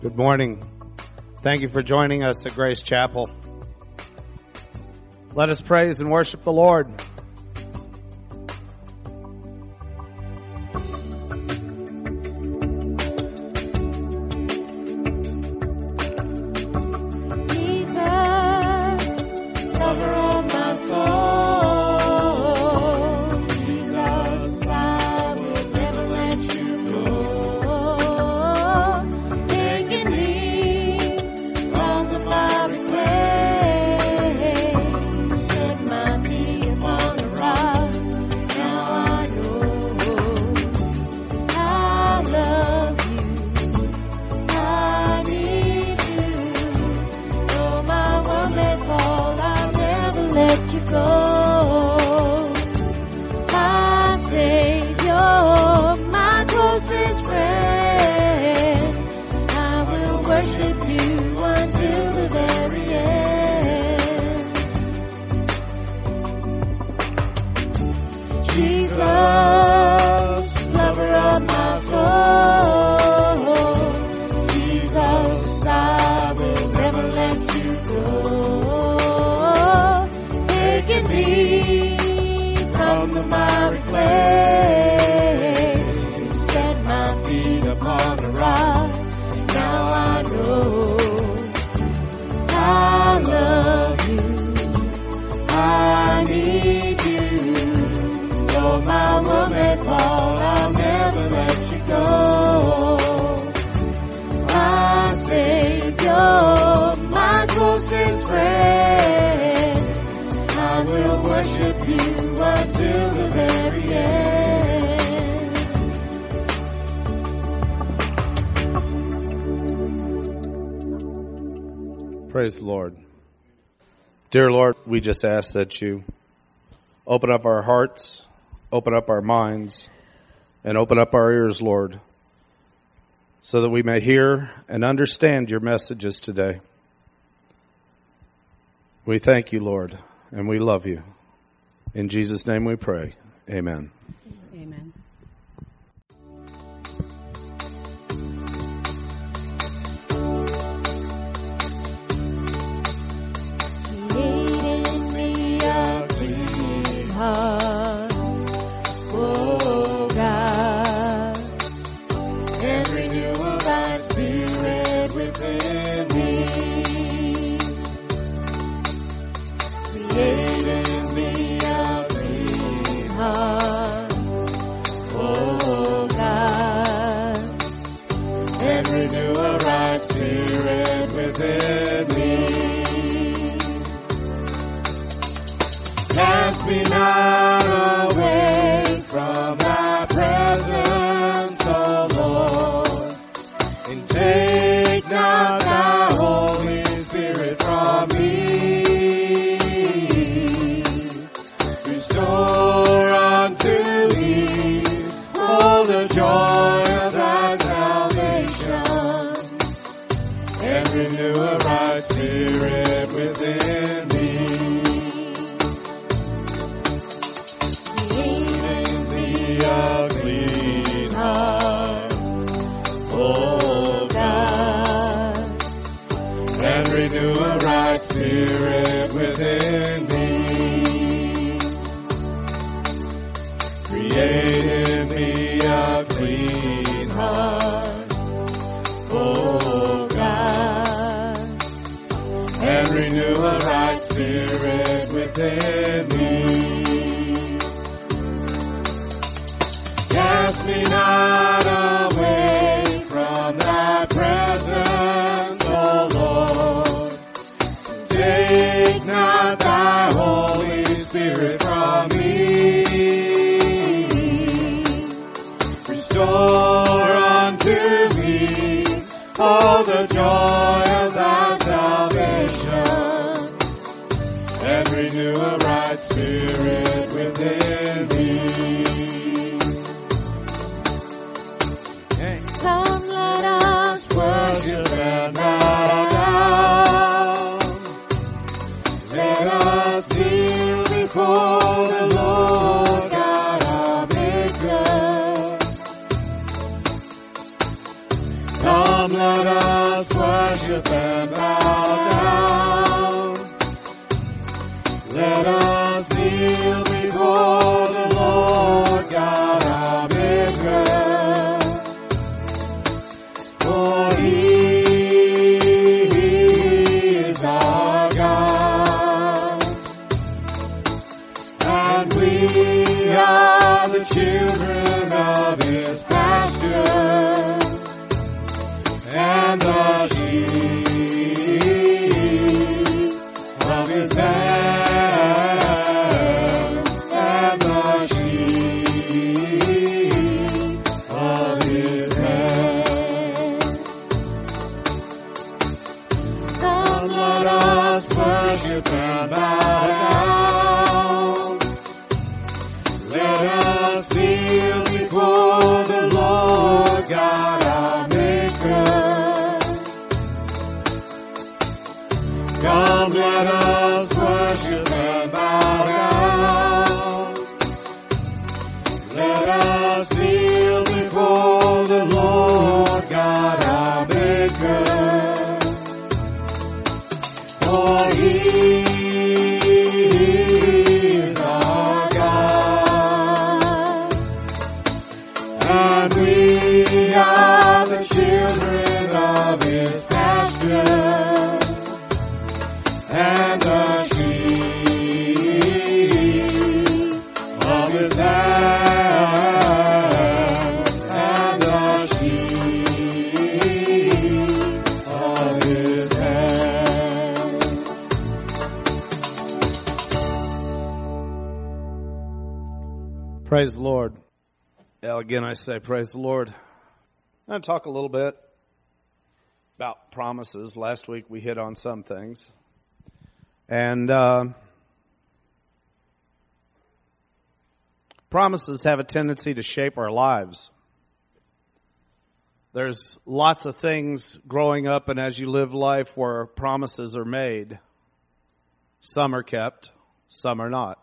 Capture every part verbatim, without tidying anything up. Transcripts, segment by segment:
Good morning. Thank you for joining us at Grace Chapel. Let us praise and worship the Lord. Praise the Lord. Dear Lord, we just ask that you open up our hearts, open up our minds, and open up our ears, Lord, so that we may hear and understand your messages today. We thank you, Lord, and we love you. In Jesus' name we pray. Amen. Amen. Heart, oh God, and renew a right spirit within me. Create in me a clean heart, oh God, and renew a right spirit within me. Cast me not away from thy presence, O Lord, and take not thy Holy Spirit from me. Restore unto me all the joy of thy salvation, and renew a right spirit within me. A clean heart, oh God, and renew a right spirit within me. Create in me a clean heart, oh God, and renew a right spirit within me. Cast me not away from thy presence, O Lord. Take not thy Holy Spirit from me. Restore unto me all the joy of thy salvation, and renew a right spirit within me. Come, let us worship and bow down. Let us kneel before the Lord God our Maker. Come, let us us worship and bow down. Let us kneel before the Lord God our Maker. For He is our God, and we are the children of His pasture, and the sheep of His hand, and the sheep of His hand. Come, let us worship and bow down. Let us kneel before the Lord God our Maker. Come, let us worship and bow down. Let us kneel before the Lord God our Maker. For He is our God, and we are the children of His pasture, and the sheep of His hand, and the sheep of His hand. Praise the Lord. Well, again, I say praise the Lord. I'm going to talk a little bit about promises. Last week we hit on some things. And uh, promises have a tendency to shape our lives. There's lots of things growing up and as you live life where promises are made. Some are kept, some are not.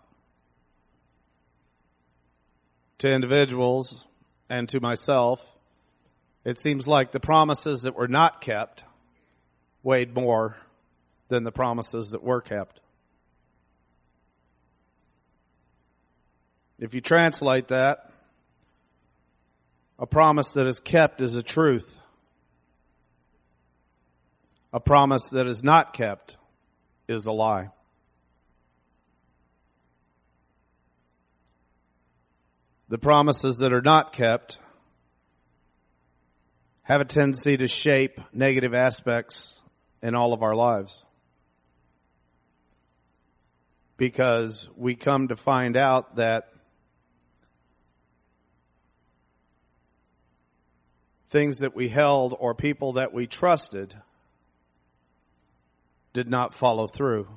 To individuals and to myself, it seems like the promises that were not kept weighed more than the promises that were kept. If you translate that, a promise that is kept is a truth. A promise that is not kept is a lie. The promises that are not kept have a tendency to shape negative aspects in all of our lives. Because we come to find out that things that we held or people that we trusted did not follow through.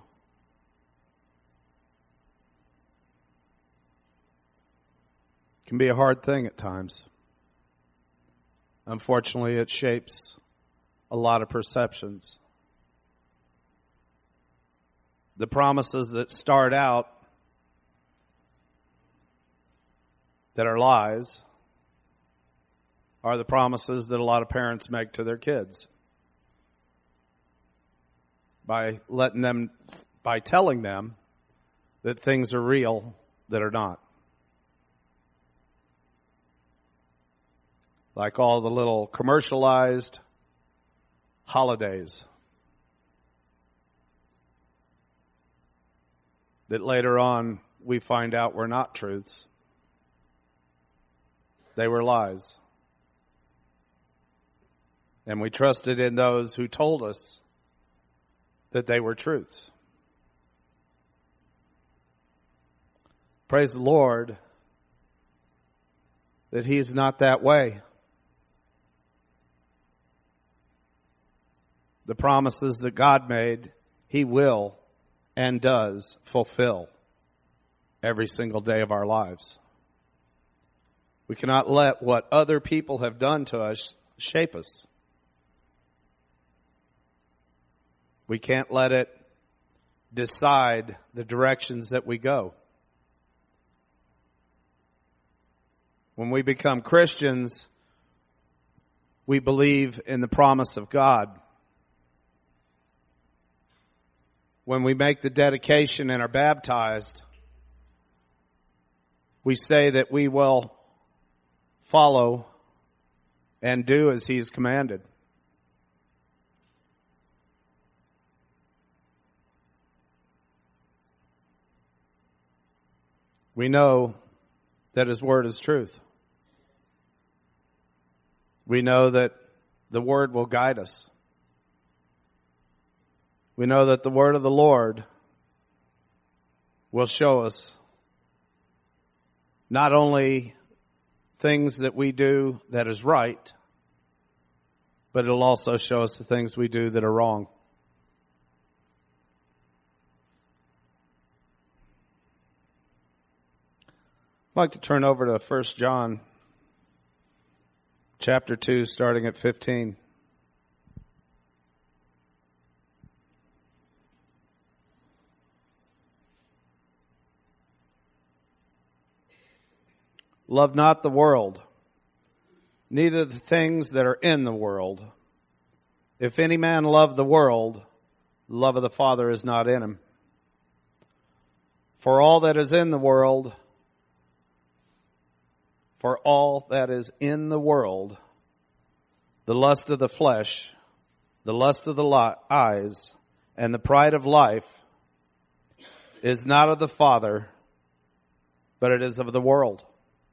It can be a hard thing at times. Unfortunately, it shapes a lot of perceptions. The promises that start out that are lies are the promises that a lot of parents make to their kids. By letting them, by telling them that things are real that are not. Like all the little commercialized holidays that later on we find out were not truths. They were lies. And we trusted in those who told us that they were truths. Praise the Lord that He is not that way. The promises that God made, He will and does fulfill every single day of our lives. We cannot let what other people have done to us shape us. We can't let it decide the directions that we go. When we become Christians, we believe in the promise of God when we make the dedication and are baptized, we say that we will follow and do as he has commanded. We know that his word is truth. We know that the word will guide us. We know that the word of the Lord will show us not only things that we do that is right, but it'll also show us the things we do that are wrong. I'd like to turn over to First John chapter two, starting at fifteen. Love not the world, neither the things that are in the world. If any man love the world, the love of the Father is not in him. For all that is in the world, for all that is in the world, the lust of the flesh, the lust of the eyes, and the pride of life is not of the Father, but it is of the world.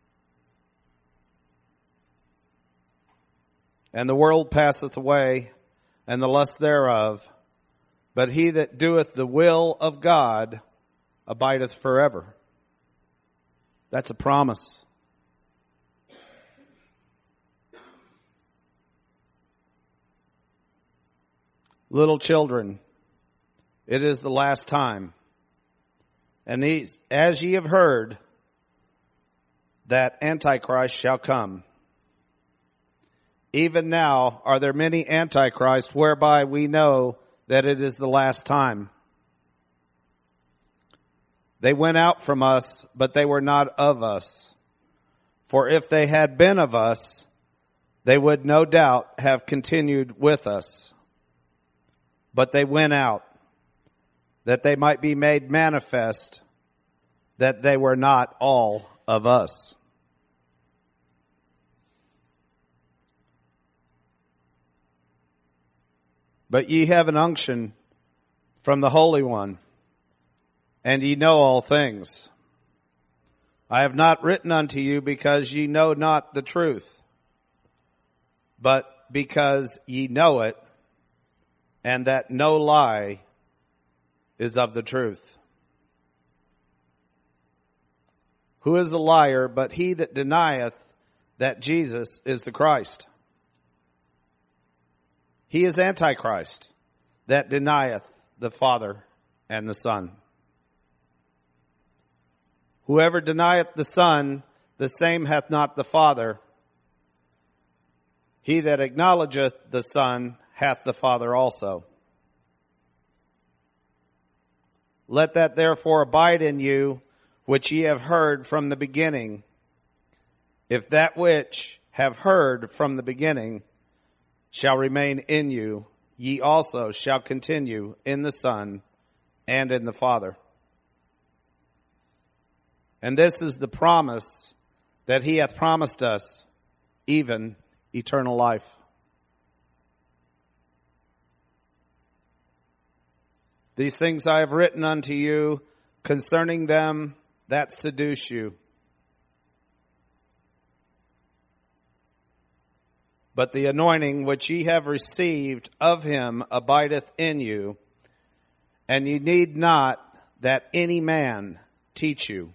And the world passeth away, and the lust thereof, but he that doeth the will of God abideth forever. That's a promise. Little children, it is the last time. And these, as ye have heard, that Antichrist shall come. Even now are there many antichrists, whereby we know that it is the last time. They went out from us, but they were not of us. For if they had been of us, they would no doubt have continued with us. But they went out, that they might be made manifest, that they were not all of us. But ye have an unction from the Holy One, and ye know all things. I have not written unto you because ye know not the truth, but because ye know it, and that no lie is of the truth. Who is a liar but he that denieth that Jesus is the Christ? He is Antichrist, that denieth the Father and the Son. Whoever denieth the Son, the same hath not the Father. He that acknowledgeth the Son hath the Father also. Let that therefore abide in you, which ye have heard from the beginning. If that which have heard from the beginning shall remain in you, ye also shall continue in the Son and in the Father. And this is the promise that he hath promised us, even eternal life. These things I have written unto you concerning them that seduce you. But the anointing which ye have received of him abideth in you, and ye need not that any man teach you.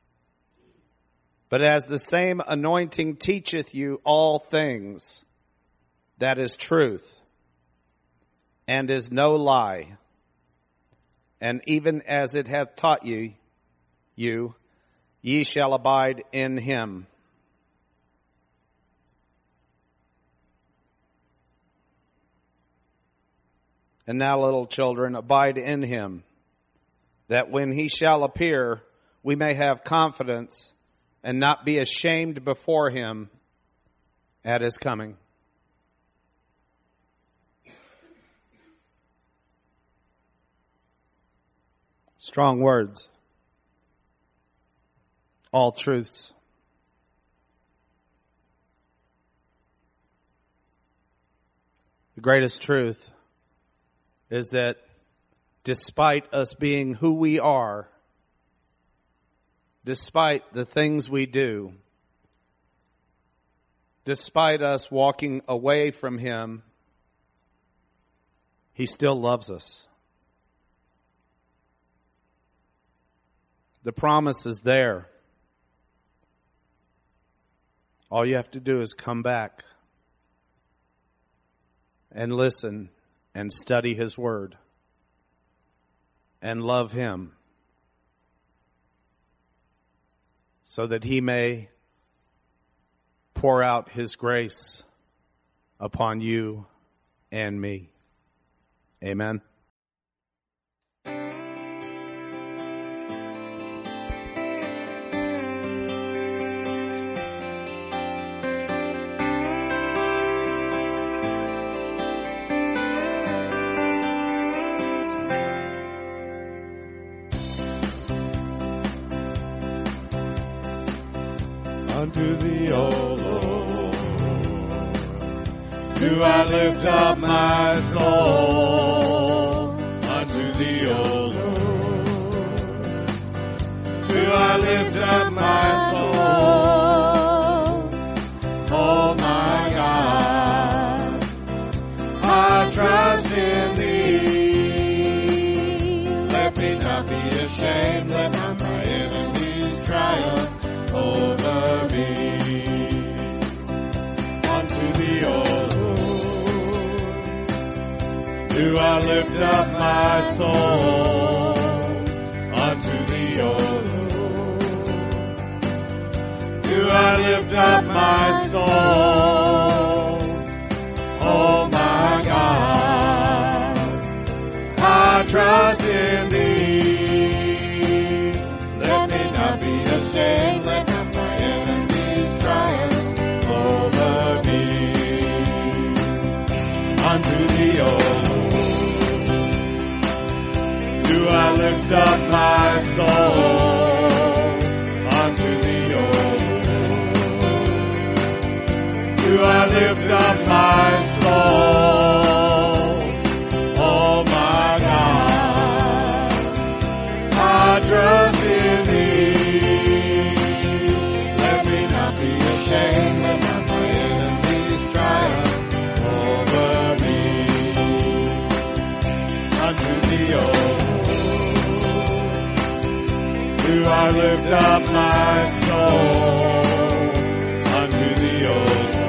But as the same anointing teacheth you all things, that is truth, and is no lie. And even as it hath taught you, you, ye shall abide in him. And now, little children, abide in him, that when he shall appear, we may have confidence and not be ashamed before him at his coming. Strong words. All truths. The greatest truth is that despite us being who we are, despite the things we do, despite us walking away from Him, He still loves us. The promise is there. All you have to do is come back and listen and study His Word and love Him so that He may pour out His grace upon you and me. Amen. Unto Thee, O Lord, do I lift up my soul. Unto Thee, O Lord, do I lift up my soul. Oh my God, I trust in Thee. Let me not be ashamed, let not my enemies triumph over me. Unto Thee, O Lord, do I lift up my soul. Unto Thee, O Lord, do I lift up my soul. Oh my God, I trust in Thee. Let me not be ashamed, let not my enemies triumph over me. Unto Thee, O Lord, do I lift up my soul. Unto Thee, O Lord, do I lift up my soul. Oh my God, I trust in Thee. Let me not be ashamed, let not my enemies triumph over me. Unto Thee, O Lord, do I lift up my soul. Unto Thee, O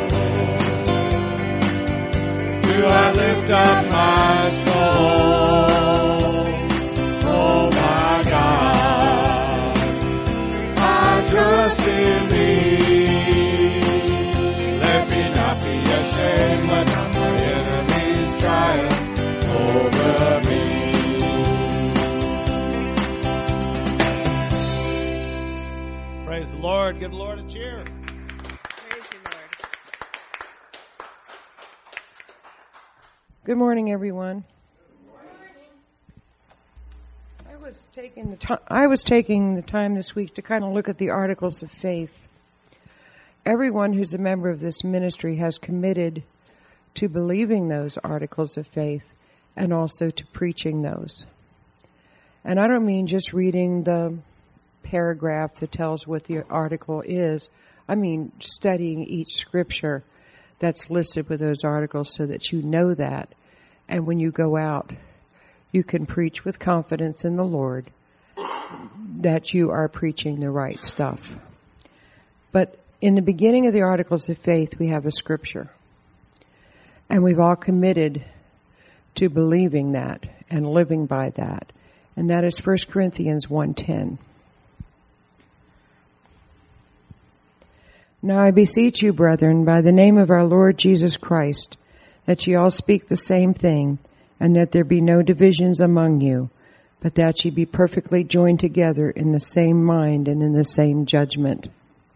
Lord, do I lift up my soul. Oh my God, I trust in Thee. Let me not be ashamed, let not my enemies triumph over me. Praise the Lord. Give the Lord a cheer. Praise you, Lord. Good morning, everyone. I was taking the time. I was taking the time this week to kind of look at the articles of faith. Everyone who's a member of this ministry has committed to believing those articles of faith and also to preaching those. And I don't mean just reading the paragraph that tells what the article is. I mean studying each scripture that's listed with those articles so that you know that. And when you go out, you can preach with confidence in the Lord that you are preaching the right stuff. But in the beginning of the articles of faith, we have a scripture. And we've all committed to believing that and living by that. And that is First Corinthians one ten. Now I beseech you, brethren, by the name of our Lord Jesus Christ, that ye all speak the same thing, and that there be no divisions among you, but that ye be perfectly joined together in the same mind and in the same judgment.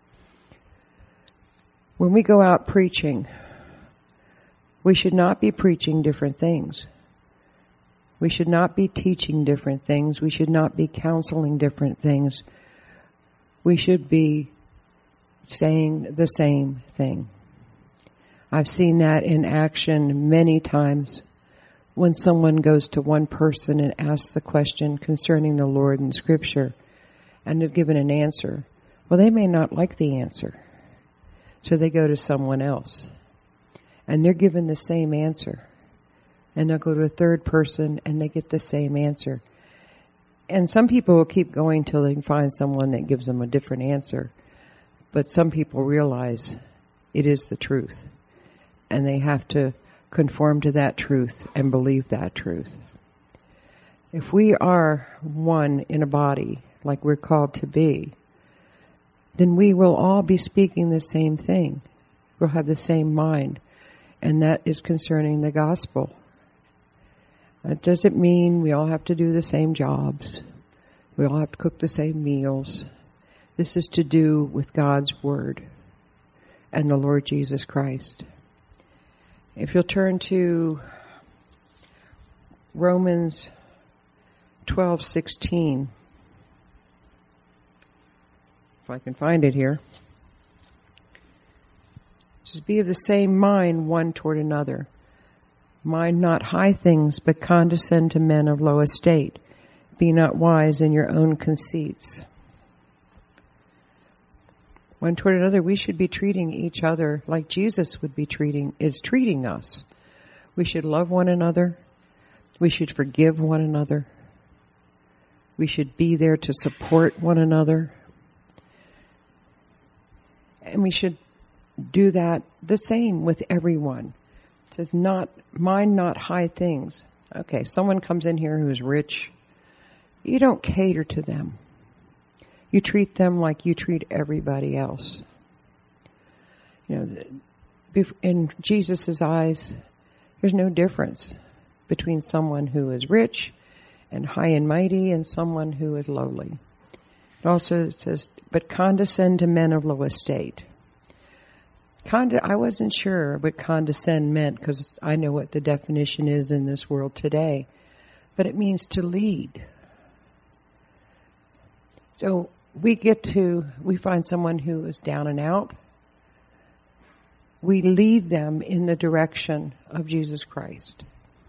When we go out preaching, we should not be preaching different things. We should not be teaching different things. We should not be counseling different things. We should be saying the same thing. I've seen that in action many times when someone goes to one person and asks the question concerning the Lord in Scripture and is given an answer. Well, they may not like the answer, so they go to someone else. And they're given the same answer. And they'll go to a third person and they get the same answer. And some people will keep going till they can find someone that gives them a different answer. But some people realize it is the truth. And they have to conform to that truth and believe that truth. If we are one in a body, like we're called to be, then we will all be speaking the same thing. We'll have the same mind. And that is concerning the gospel. That doesn't mean we all have to do the same jobs. We all have to cook the same meals. This is to do with God's Word and the Lord Jesus Christ. If you'll turn to Romans twelve sixteen, if I can find it here. It says, be of the same mind one toward another. Mind not high things, but condescend to men of low estate. Be not wise in your own conceits. One toward another, we should be treating each other like Jesus would be treating, is treating us. We should love one another. We should forgive one another. We should be there to support one another. And we should do that the same with everyone. It says, not, mind not high things. Okay, someone comes in here who is rich. You don't cater to them. You treat them like you treat everybody else. You know, in Jesus' eyes, there's no difference between someone who is rich and high and mighty and someone who is lowly. It also says, but condescend to men of low estate. Conde- I wasn't sure what condescend meant because I know what the definition is in this world today. But it means to lead. So we get to, we find someone who is down and out. We lead them in the direction of Jesus Christ.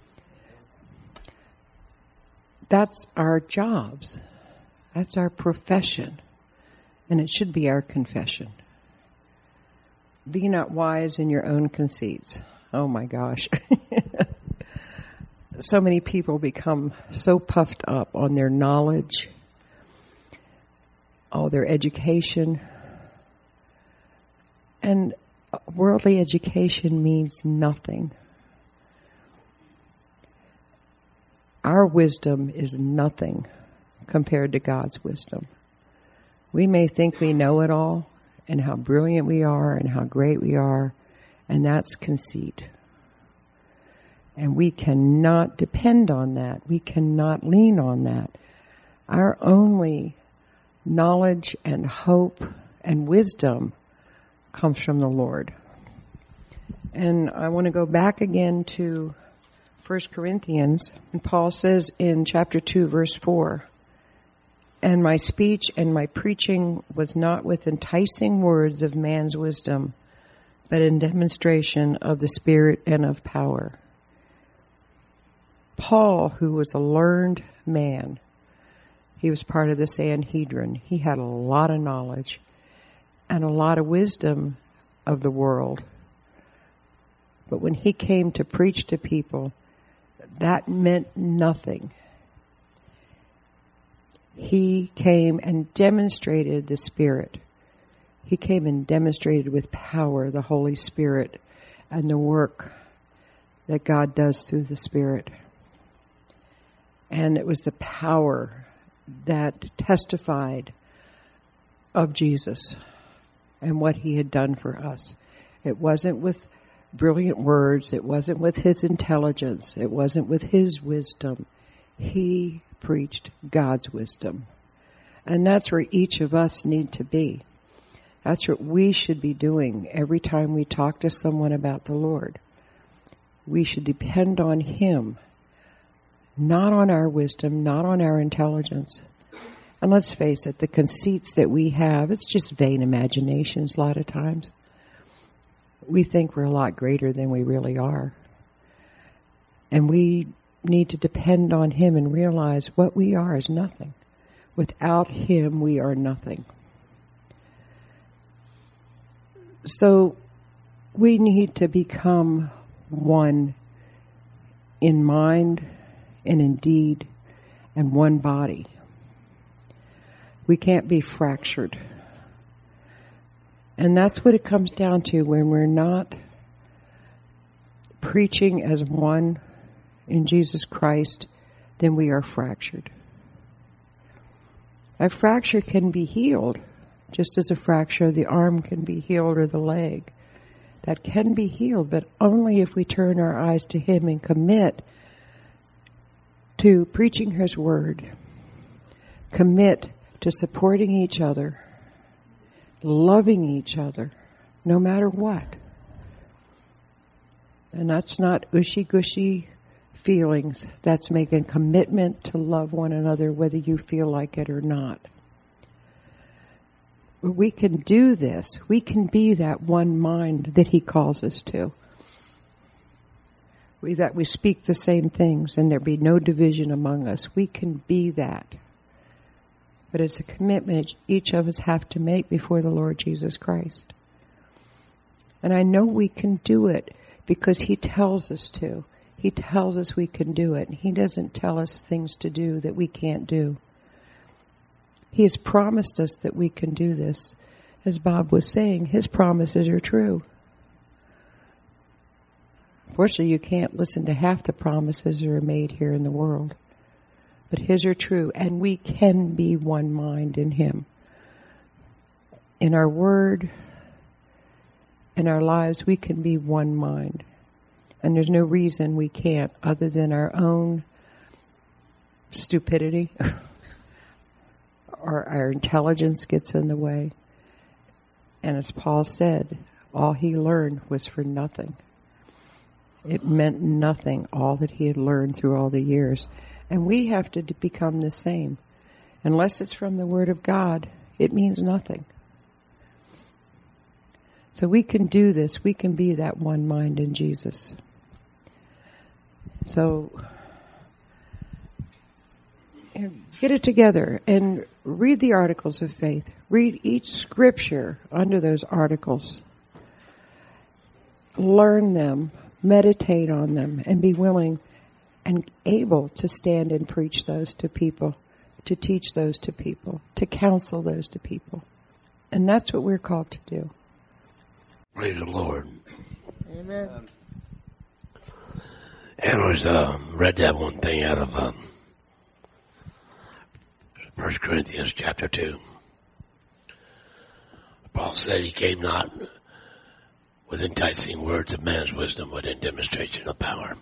That's our jobs. That's our profession. And it should be our confession. Be not wise in your own conceits. Oh my gosh. So many people become so puffed up on their knowledge, all their education. And worldly education means nothing. Our wisdom is nothing compared to God's wisdom. We may think we know it all, and how brilliant we are and how great we are, and that's conceit. And we cannot depend on that. We cannot lean on that. Our only knowledge and hope and wisdom comes from the Lord. And I want to go back again to First Corinthians, and Paul says in chapter two, verse four, and my speech and my preaching was not with enticing words of man's wisdom, but in demonstration of the Spirit and of power. Paul, who was a learned man, he was part of the Sanhedrin. He had a lot of knowledge and a lot of wisdom of the world. But when he came to preach to people, that meant nothing. He came and demonstrated the Spirit. He came and demonstrated with power the Holy Spirit and the work that God does through the Spirit. And it was the power that testified of Jesus and what he had done for us. It wasn't with brilliant words. It wasn't with his intelligence. It wasn't with his wisdom. He preached God's wisdom. And that's where each of us need to be. That's what we should be doing every time we talk to someone about the Lord. We should depend on him not on our wisdom, not on our intelligence. And let's face it, the conceits that we have, it's just vain imaginations a lot of times. We think we're a lot greater than we really are. And we need to depend on Him and realize what we are is nothing. Without Him, we are nothing. So we need to become one in mind and in deed and one body. We can't be fractured. And that's what it comes down to when we're not preaching as one in Jesus Christ, then we are fractured. A fracture can be healed, just as a fracture of the arm can be healed or the leg. That can be healed, but only if we turn our eyes to Him and commit to preaching His Word, commit to supporting each other, loving each other, no matter what. And that's not ushy-gushy feelings. That's making commitment to love one another whether you feel like it or not. We can do this. We can be that one mind that He calls us to. We, that we speak the same things and there be no division among us. We can be that. But it's a commitment each of us have to make before the Lord Jesus Christ. And I know we can do it because He tells us to. He tells us we can do it. He doesn't tell us things to do that we can't do. He has promised us that we can do this. As Bob was saying, His promises are true. Unfortunately, you can't listen to half the promises that are made here in the world. But His are true, and we can be one mind in Him. In our word, in our lives, we can be one mind. And there's no reason we can't other than our own stupidity or our intelligence gets in the way. And as Paul said, all he learned was for nothing. It meant nothing, all that he had learned through all the years. And we have to become the same. Unless it's from the Word of God, it means nothing. So we can do this. We can be that one mind in Jesus. So get it together and read the articles of faith. Read each scripture under those articles. Learn them, meditate on them, and be willing and able to stand and preach those to people, to teach those to people, to counsel those to people. And that's what we're called to do. Praise the Lord. Amen. And I was, uh, read that one thing out of um, First Corinthians chapter two. Paul said he came not with enticing words of man's wisdom, but in demonstration of power.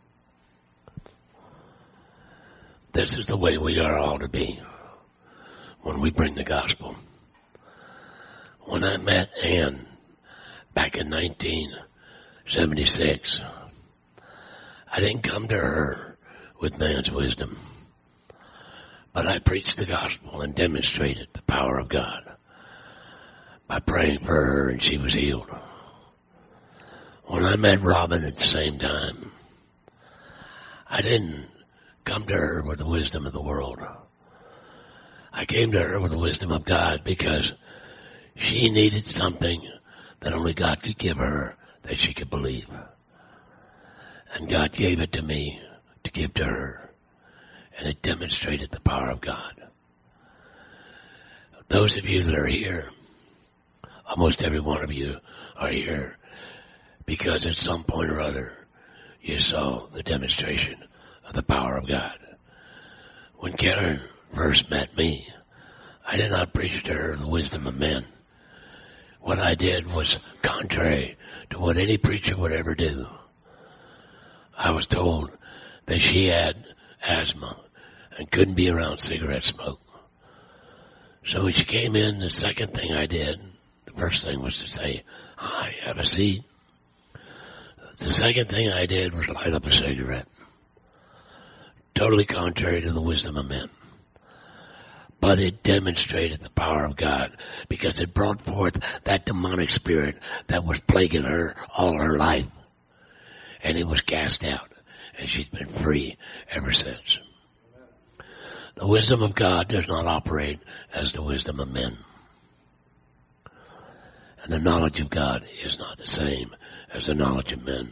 This is the way we are all to be when we bring the gospel. When I met Ann back in nineteen seventy-six, I didn't come to her with man's wisdom, but I preached the gospel and demonstrated the power of God by praying for her, and she was healed. When I met Robin at the same time, I didn't come to her with the wisdom of the world. I came to her with the wisdom of God because she needed something that only God could give her that she could believe. And God gave it to me to give to her. And it demonstrated the power of God. Those of you that are here, almost every one of you are here because at some point or other you saw the demonstration of the power of God. When Karen first met me, I did not preach to her the wisdom of men. What I did was contrary to what any preacher would ever do. I was told that she had asthma and couldn't be around cigarette smoke. So when she came in, the second thing I did, the first thing was to say, "Hi, have a seat." The second thing I did was light up a cigarette. totally contrary to the wisdom of men. But it demonstrated the power of God because it brought forth that demonic spirit that was plaguing her all her life. And it was cast out. And she's been free ever since. The wisdom of God does not operate as the wisdom of men. And the knowledge of God is not the same as the knowledge of men.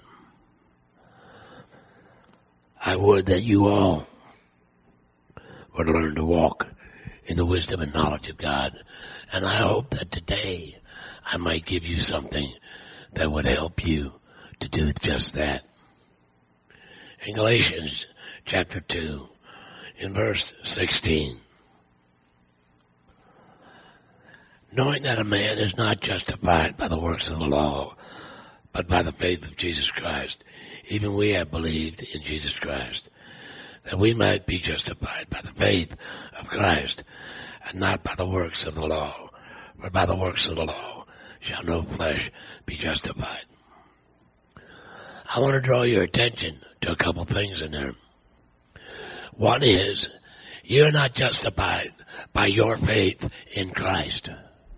I would that you all would learn to walk in the wisdom and knowledge of God. And I hope that today I might give you something that would help you to do just that. In Galatians chapter two, in verse sixteen, knowing that a man is not justified by the works of the law, but by the faith of Jesus Christ, even we have believed in Jesus Christ, that we might be justified by the faith of Christ, and not by the works of the law. For by the works of the law shall no flesh be justified. I want to draw your attention to a couple things in there. One is, you're not justified by your faith in Christ.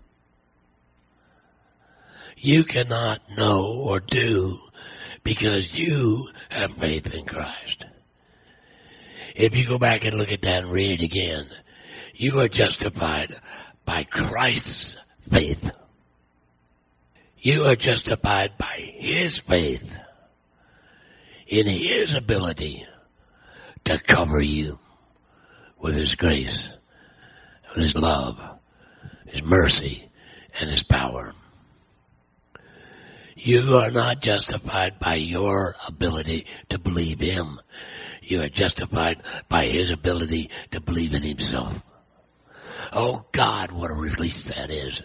You cannot know or do because you have faith in Christ. If you go back and look at that and read it again, you are justified by Christ's faith. You are justified by His faith in His ability to cover you with His grace, with His love, His mercy, and His power. You are not justified by your ability to believe Him. You are justified by His ability to believe in Himself. Oh God, what a release that is.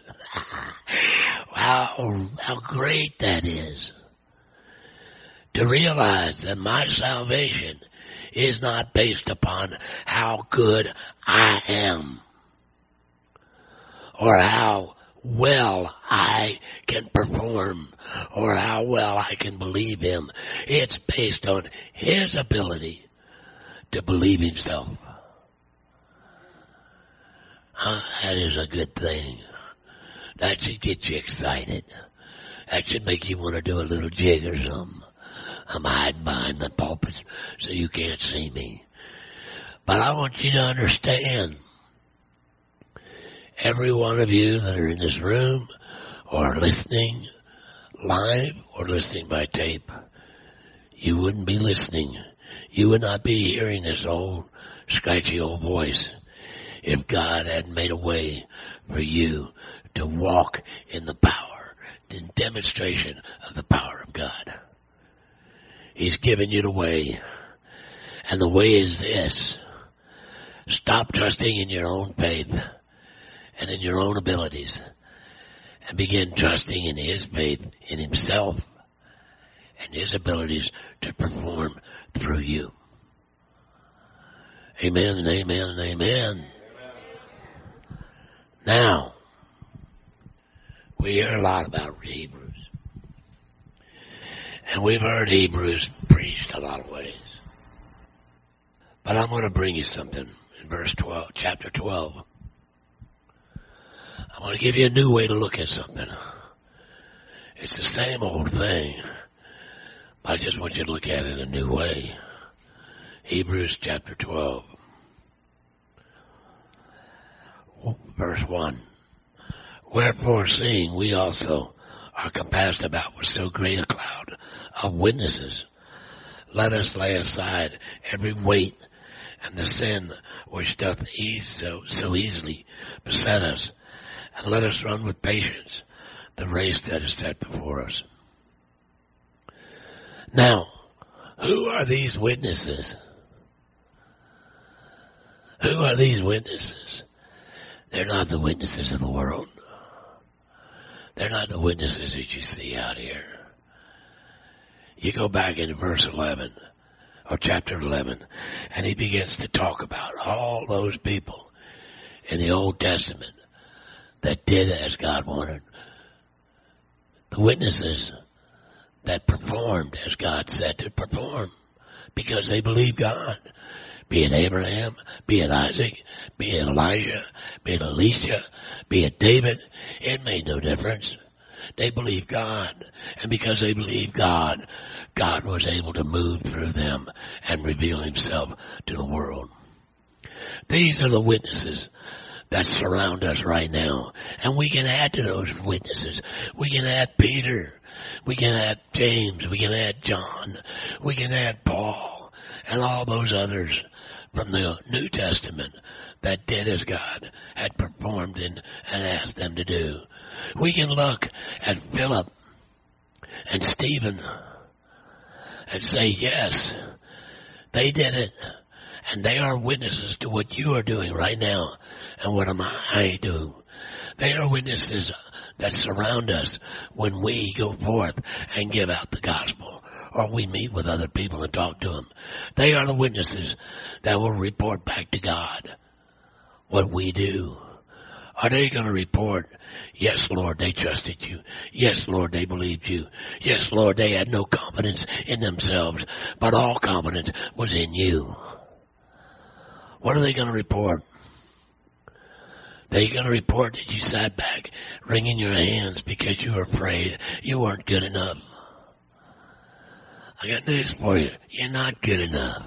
Wow, how great that is. To realize that my salvation is not based upon how good I am or how well I can perform or how well I can believe Him. It's based on His ability to believe Himself. Uh, that is a good thing. That should get you excited. That should make you want to do a little jig or something. I'm hiding behind the pulpit so you can't see me. But I want you to understand, every one of you that are in this room or listening live or listening by tape, you wouldn't be listening. You would not be hearing this old, scratchy old voice if God hadn't made a way for you to walk in the power, in demonstration of the power of God. He's given you the way. And the way is this. Stop trusting in your own faith and in your own abilities and begin trusting in His faith in Himself and His abilities to perform through you. Amen and amen and amen. Now, we hear a lot about Hebrews. And we've heard Hebrews preached a lot of ways. But I'm going to bring you something in verse twelve, chapter twelve. I want to give you a new way to look at something. It's the same old thing, but I just want you to look at it in a new way. Hebrews chapter twelve. Verse one. Wherefore, seeing we also are compassed about with so great a cloud of witnesses, let us lay aside every weight and the sin which doth ease so, so easily beset us, and let us run with patience the race that is set before us. Now, who are these witnesses? Who are these witnesses? They're not the witnesses of the world. They're not the witnesses that you see out here. You go back into verse eleven, or chapter eleven, and he begins to talk about all those people in the Old Testament that did as God wanted. The witnesses that performed as God said to perform because they believed God, be it Abraham, be it Isaac, be it Elijah, be it Elisha, be it David. It made no difference. They believed God. And because they believed God, God was able to move through them and reveal himself to the world. These are the witnesses that surround us right now. And we can add to those witnesses. We can add Peter. We can add James. We can add John. We can add Paul. And all those others from the New Testament that did as God had performed in, and asked them to do. We can look at Philip and Stephen and say, yes, they did it. And they are witnesses to what you are doing right now and what am I do. They are witnesses that surround us when we go forth and give out the gospel or we meet with other people and talk to them. They are the witnesses that will report back to God what we do. Are they going to report, yes, Lord, they trusted you. Yes, Lord, they believed you. Yes, Lord, they had no confidence in themselves, but all confidence was in you. What are they going to report? They're going to report that you sat back wringing your hands because you were afraid you weren't good enough. I got news for you. You're not good enough.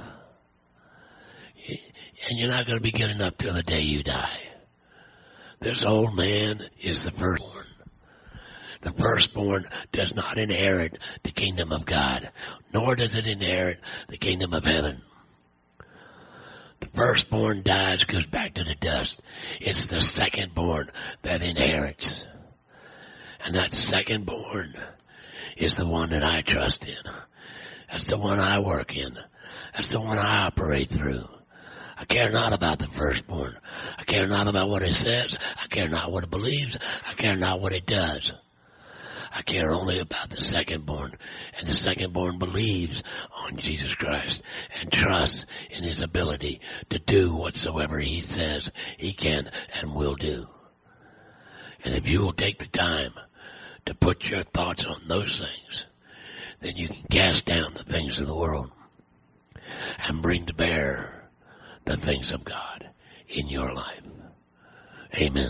And you're not going to be good enough till the day you die. This old man is the firstborn. The firstborn does not inherit the kingdom of God, nor does it inherit the kingdom of heaven. The firstborn dies, goes back to the dust. It's the secondborn that inherits. And that secondborn is the one that I trust in. That's the one I work in. That's the one I operate through. I care not about the firstborn. I care not about what it says. I care not what it believes. I care not what it does. I care only about the secondborn. And the secondborn believes on Jesus Christ and trusts in his ability to do whatsoever he says he can and will do. And if you will take the time to put your thoughts on those things, then you can cast down the things of the world and bring to bear the things of God in your life. Amen.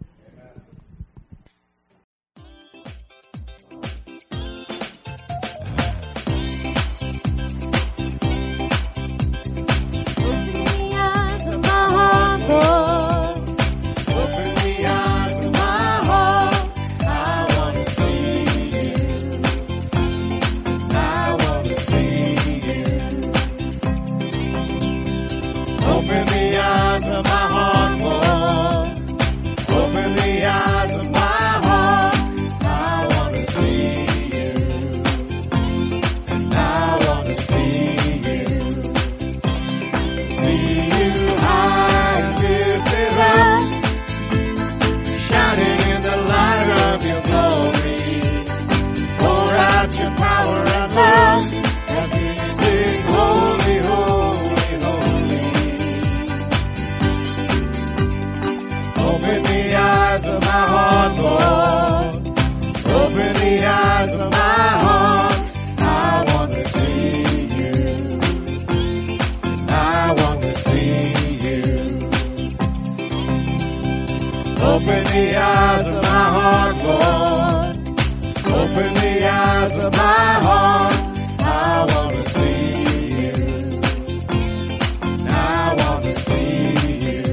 Open the eyes of my heart, Lord. Open the eyes of my heart. I want to see you. I want to see you. See you high and lifted up, shining in the light of your glory. Pour out your power and love as we sing holy, holy, holy. Open the eyes of my heart, Lord. Open the eyes of my heart. I want to see you. I want to see you. Open the eyes of my heart, Lord. Open the eyes of my heart. I want to see you. I want to see you.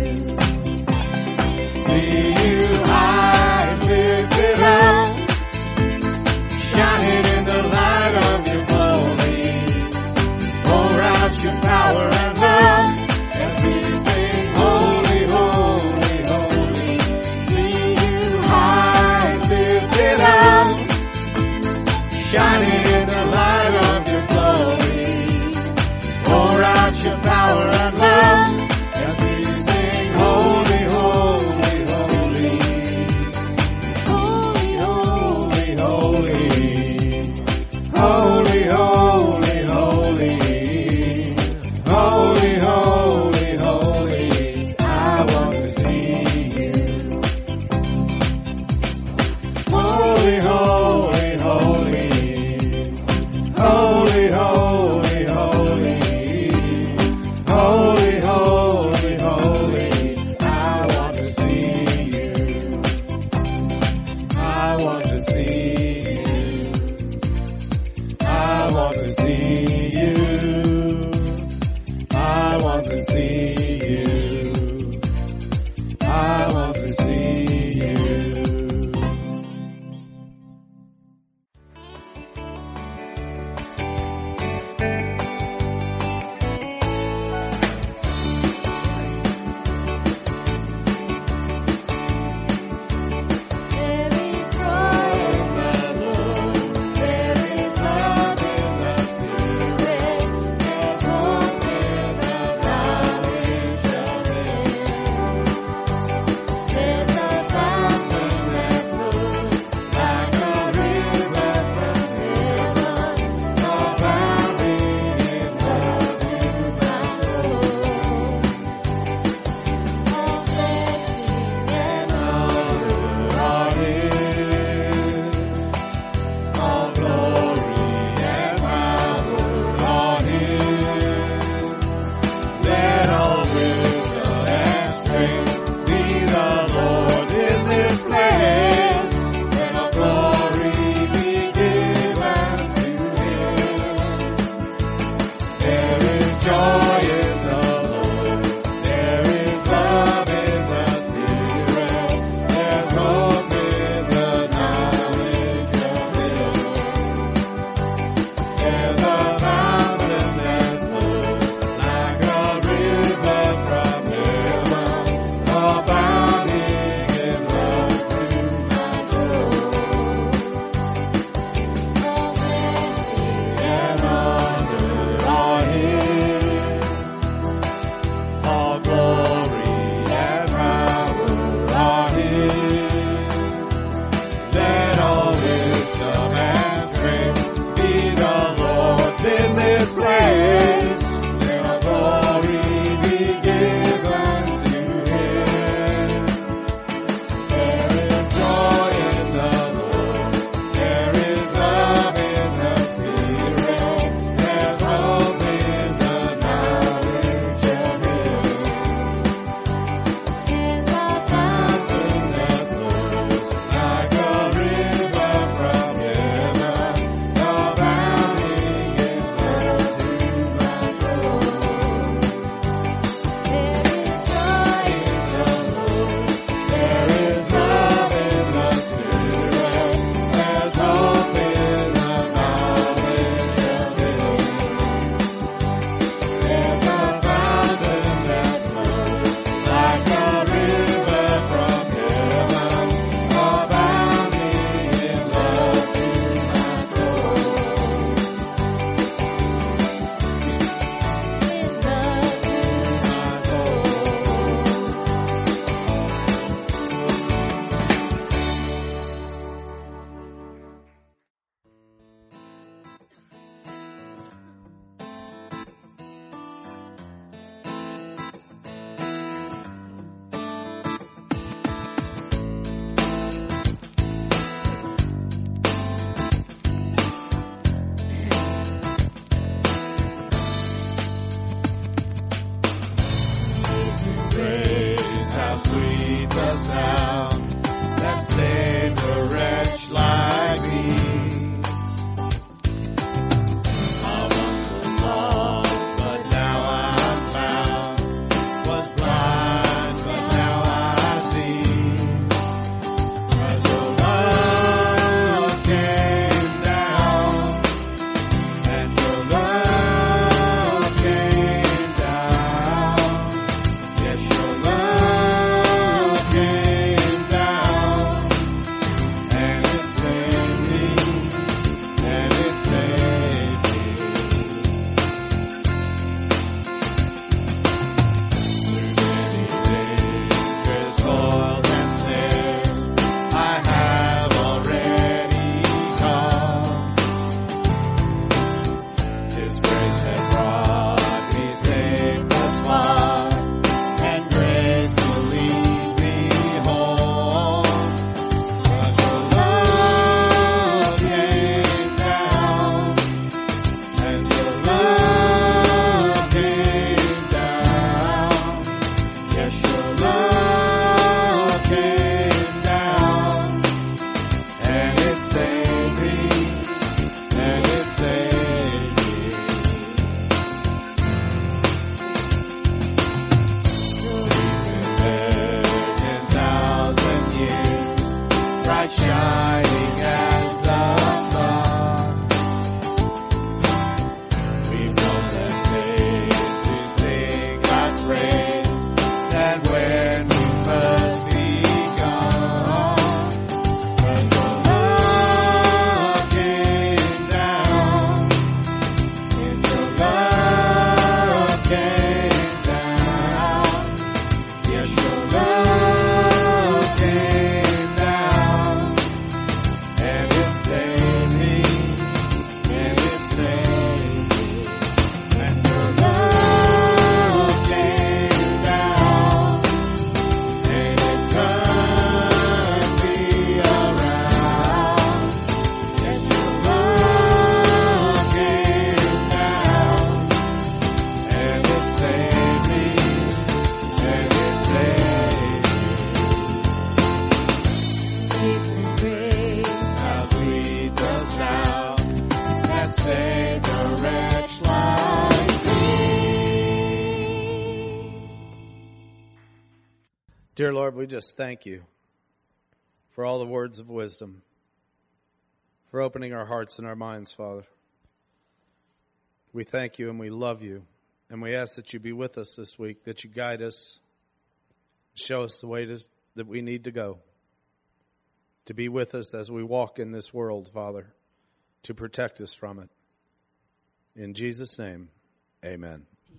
See you high and lifted up, shining in the light of your glory. Pour out your power and love as we sing holy, holy, holy. See you high and lifted up, shining in the light want to see you. I want to see you. Your Dear Lord, we just thank you for all the words of wisdom, for opening our hearts and our minds, Father. We thank you and we love you, and we ask that you be with us this week, that you guide us, show us the way to, that we need to go, to be with us as we walk in this world, Father, to protect us from it. In Jesus' name, amen.